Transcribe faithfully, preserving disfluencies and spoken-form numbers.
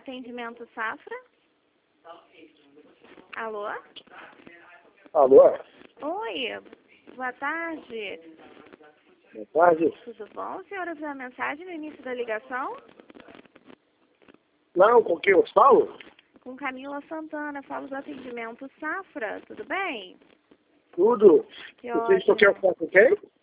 Atendimento Safra? Alô? Alô? Oi, boa tarde. Boa tarde. Tudo bom? A senhora viu a mensagem no início da ligação? Não, com quem eu falo? Com Camila Santana, falo do Atendimento Safra, tudo bem? Tudo. Que Vocês estão ótimo. querendo falar com quem?